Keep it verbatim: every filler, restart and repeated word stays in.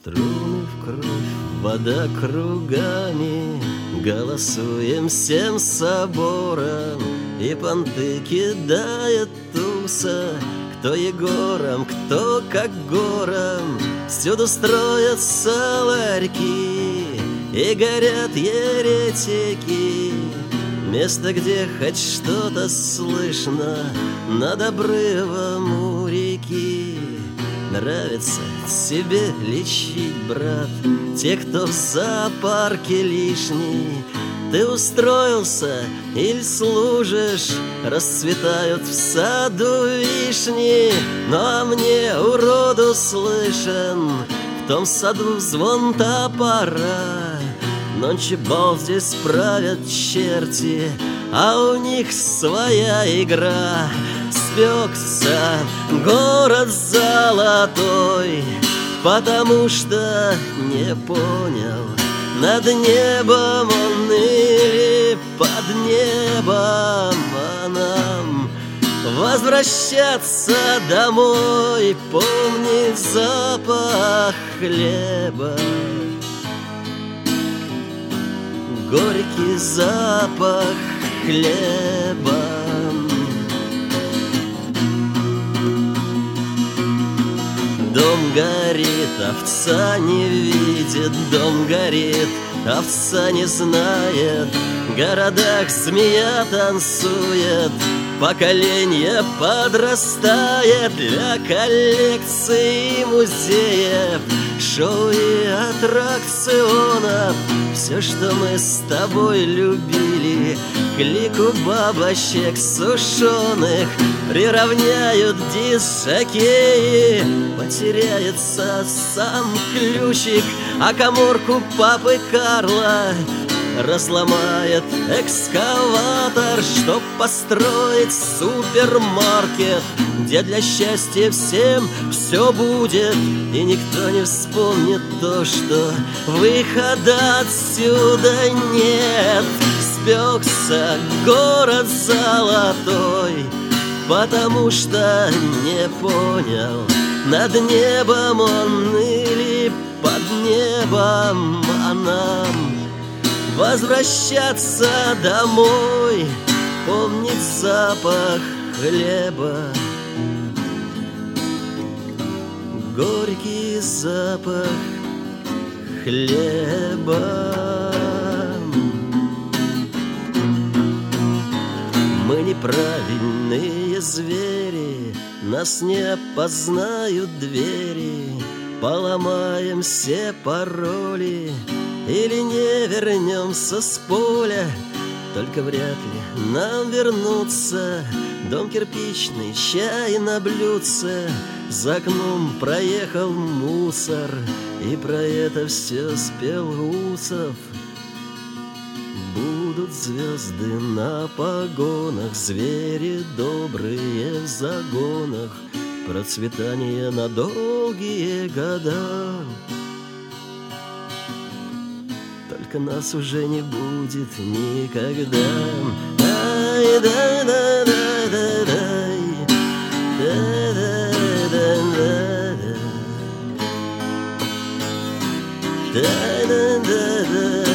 Струны в кровь, вода кругами, голосуем всем собором, и понты кидает туса, кто Егором, кто как гором. Всюду строятся ларьки и горят еретики. Место, где хоть что-то слышно над обрывом у реки. Нравится тебе лечить, брат, те, кто в зоопарке лишний. Ты устроился или служишь, расцветают в саду вишни. Ну а мне, уроду, слышен в том саду звон топора. Ночи бал здесь правят черти, а у них своя игра. Спекся город золотой, потому что не понял, над небом он или под небом. А нам возвращаться домой, помнить запах хлеба, горький запах хлеба. Дом горит, овца не видит, дом горит, овца не знает. В городах змея танцует, поколение подрастает. Для коллекций музеев, шоу и аттракционов все, что мы с тобой любили, к лику бабочек сушеных приравняют диск-жокеи. Потеряется сам ключик, а каморку папы Карла разломает экскаватор, чтоб построить супермаркет, где для счастья всем все будет, и никто не вспомнит то, что выхода отсюда нет. Спекся город золотой, потому что не понял, над небом он или под небом. А нам возвращаться домой, помнить запах хлеба, горький запах хлеба. Мы неправильные звери, нас не опознают двери. Поломаем все пароли или не вернемся с поля, только вряд ли нам вернуться. Дом кирпичный, чай на блюдце, за окном проехал мусор, и про это все спел Усов. Будут звезды на погонах, звери добрые в загонах, процветание на долгие года. Только нас уже не будет никогда. Ай, да, да, да, да, да, да, да, да, да, да, да.